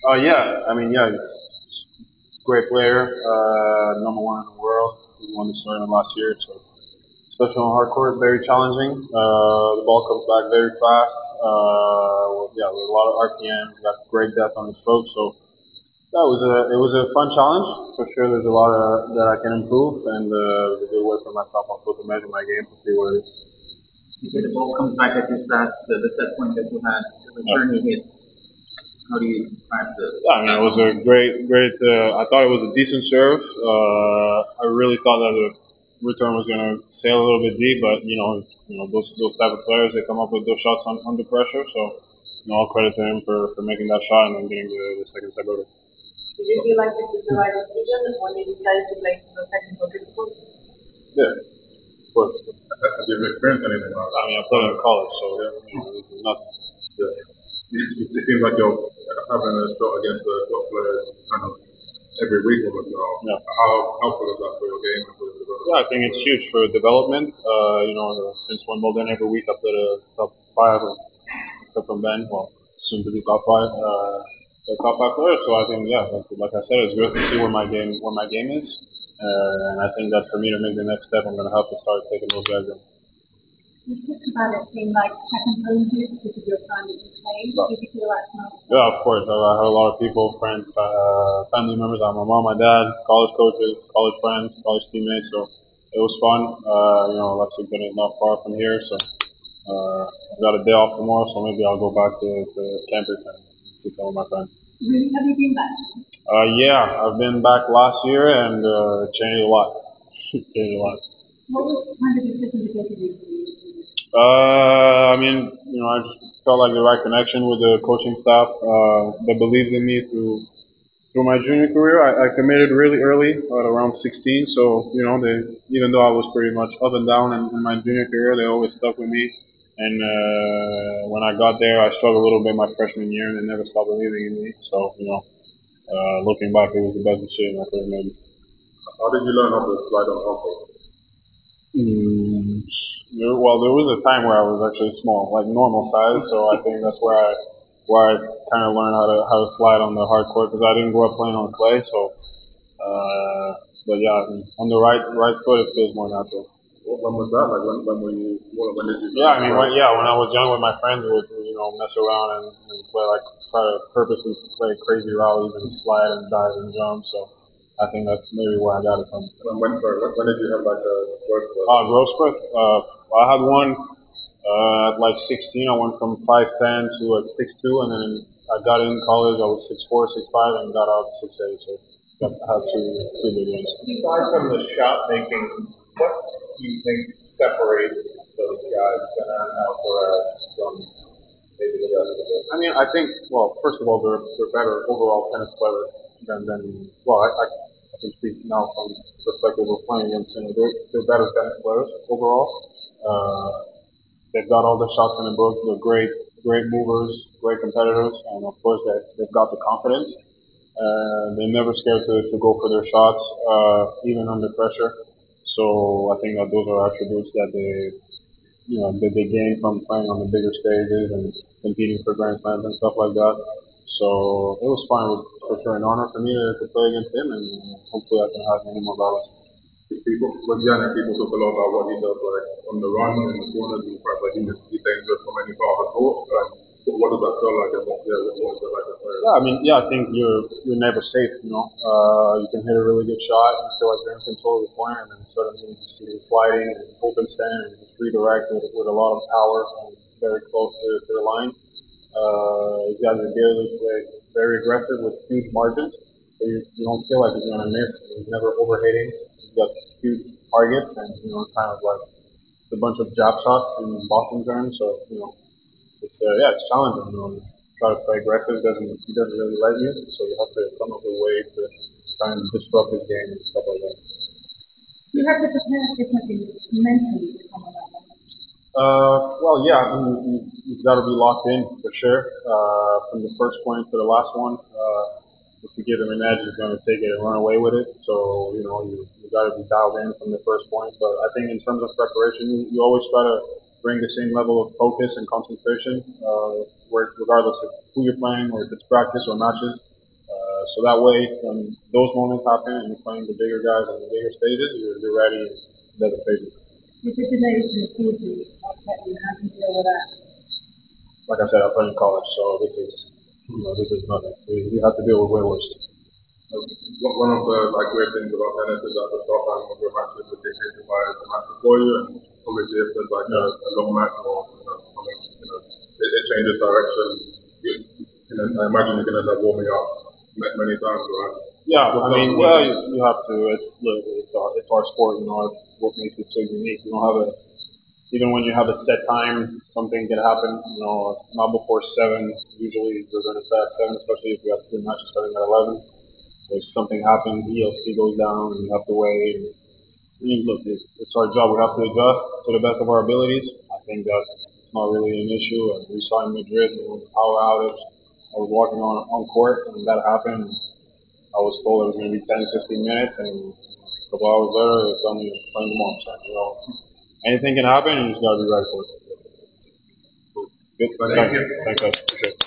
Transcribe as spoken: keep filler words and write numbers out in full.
Uh, yeah, I mean, yeah, he's a great player, uh, number one in the world. He won the tournament last year, so especially on hard court, very challenging. Uh, the ball comes back very fast. Uh, with, yeah, with a lot of R P M, got great depth on his stroke, so that was a it was a fun challenge for sure. There's a lot of, that I can improve, and uh, it was a good way for myself also to measure my game to see where it is. You say the ball comes back at you fast. The, the set point that you had, the Yeah. return you hit. How do you describe the Yeah, I mean, that it was a moment? great, great. Uh, I thought it was a decent serve. Uh, I really thought that the return was going to sail a little bit deep, but you know, you know, those those type of players, they come up with those shots on, under pressure. So, you know, all credit to him for, for making that shot and then getting the, the second set over. Did you feel like this is the right decision when you decided to play the second or fifth one? Yeah, of course. Have you experienced anything like I that? mean, I played in college, so you know, this is nothing. Yeah. It, it seems like you're having a shot against the top players kind of every week almost now. Yeah. How helpful is that for your game and for your Yeah, I development? think it's huge for development. Uh, you know, since Wimbledon, every week I played a top five, or except from Ben, well, soon to be top five, uh, the top five players. So I think, yeah, like, like I said, it's good to see where my game, where my game is, uh, and I think that for me to make the next step, I'm going to have to start taking those guys in. You talked about it being like second home to you because of your time that you played. But, Did you feel that's not? yeah, of course. I, I had a lot of people, friends, uh, family members. I have my mom, my dad, college coaches, college friends, college teammates. So it was fun. Uh, you know, Leipzig been not far from here, so uh, I've got a day off tomorrow, so maybe I'll go back to the campus and see some of my friends. Really, have you been back? Uh, yeah, I've been back last year and uh, changed a lot. changed a lot. What was kind of decision to go to this? Uh, I mean, you know, I just felt like the right connection with the coaching staff. Uh, they believed in me through through my junior career. I, I committed really early, at around sixteen. So you know, they even though I was pretty much up and down in, in my junior career, they always stuck with me. And uh, when I got there, I struggled a little bit my freshman year, and they never stopped believing in me. So you know, uh, looking back, it was the best decision I could have made. How did you learn how to slide on alcohol? Mm, there- well, there was a time where I was actually small, like normal size. So I think that's where I where I kind of learned how to how to slide on the hard court because I didn't grow up playing on clay. So, uh, but yeah, on the right right foot it feels more natural. What, when was that? Like when, when were you? When, when did you? Yeah, I mean, when, yeah, when I was young with my friends, we would you know mess around and, and play like try to purposely play crazy rallies and slide and dive and jump. So I think that's maybe where I got it from. When, when, sorry, when, when did you have like a work for? Uh, growth spurt. Uh, well, I had one uh, at like sixteen. I went from five ten to like six two, and then I got in college. I was six four, six five, and got out six eight. So got, I had two two big ones. Aside from the shot making, what do you think separates those guys, Sinner and Alcaraz, from maybe the rest of it? I mean, I think well, first of all, they're they're better overall tennis players than than well, I, I, I can speak now from the perspective of playing against them. They're, they're better tennis players overall. Uh, they've got all the shots in the book. They're great, great movers, great competitors, and of course they they've got the confidence. Uh, they're never scared to, to go for their shots, uh, even under pressure. So I think that those are attributes that they you know, that they gain from playing on the bigger stages and competing for Grand Slams and stuff like that. So it was fun, it was for sure an honor for me to, to play against him, and hopefully I can have many more battles. People, with Yannick, people talk a lot about what he does like on the run in the corners and stuff. Like he, he dangerous from any part of the court. Um, what, what does that feel like? And what, yeah, what, what is it like to play? Yeah, I mean, yeah, I think you're you're never safe. You know, uh, you can hit a really good shot and feel like you're in control of the point, and then suddenly you just see it sliding and open stand and just redirect with, with a lot of power and very close to, to the line. Uh, he's got the ability to play very aggressive with huge margins, so you, you don't feel like he's going to miss. He's never overhitting. He's got huge targets, and you know, kind of like a bunch of jab shots in boxing terms. So you know, it's uh, yeah, it's challenging. You know, try to play aggressive doesn't he doesn't really let you, so you have to come up with ways to try and disrupt his game and stuff like that. You have to prepare differently mentally to come on that level. Uh, well, yeah, I mean, you, you've got to be locked in for sure. Uh, from the first point to the last one, uh, if you give him an edge, he's going to take it and run away with it. So, you know, you, you got to be dialed in from the first point. But I think in terms of preparation, you, you always try to bring the same level of focus and concentration, uh, where, regardless of who you're playing or if it's practice or matches. so that way, when those moments happen and you're playing the bigger guys on the bigger stages, you're, you're ready and it doesn't phase you. If it's an age to food, how do you deal with that? Like I said, I played in college, so this is, you know, this is nothing. We, we have to deal with way worse. One one of the like great things about tennis is that the start time of your matches is dictated by the match before you, and obviously if there's like a, a long match or you know, something, you know, it, it changes direction. You, you know, I imagine you're gonna end up warming up ma- many times, right? Yeah, What's I mean, up? well, you, you have to. It's look, it's our it's our sport, you know. It's what makes it so unique. You don't have a even when you have a set time, something can happen. You know, not before seven. Usually, we're going to start at seven, especially if we have three matches starting at eleven. So if something happens, E L C goes down, and you have to wait. And, I mean, look, it's, it's our job. We have to adjust to the best of our abilities. I think that it's not really an issue. And we saw in Madrid, there was a power outage. I was walking on on court, and that happened. I was told it was going to be ten, fifteen minutes, and a couple hours later, they told me playing tomorrow. So, you know, anything can happen, and you just got to be ready for it. Good. Thank Thanks. you. Thanks, guys. Appreciate it.